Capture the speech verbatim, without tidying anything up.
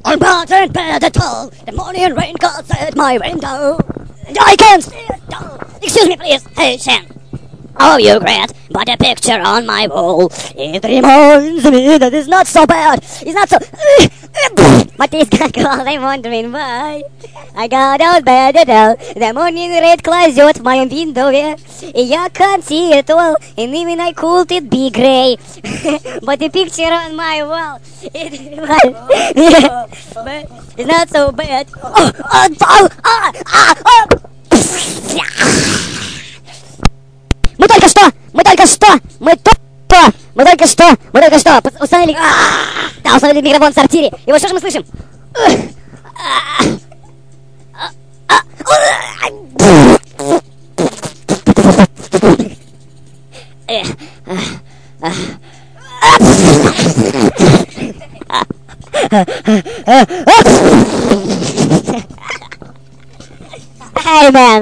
I'm bad and bad at all. The morning rain cuts at my window, and I can't see it all. Excuse me, please. Hey, Shan. Oh, you grant, but a picture on my wall, it reminds me that it's not so bad. It's not so... My teeth got cold, I'm wondering why. I got out bed at all. The morning rain closed my window, yeah. Я can't see it all, and even I could it be grey. But the picture on my wall, it yeah, but it's not so bad. Oh, oh, oh, ah, ah, ah. Мы только что, мы только что, мы только, мы только что, мы только что установили, да, установили микрофон в сортире. И вот что же мы слышим? Hey man.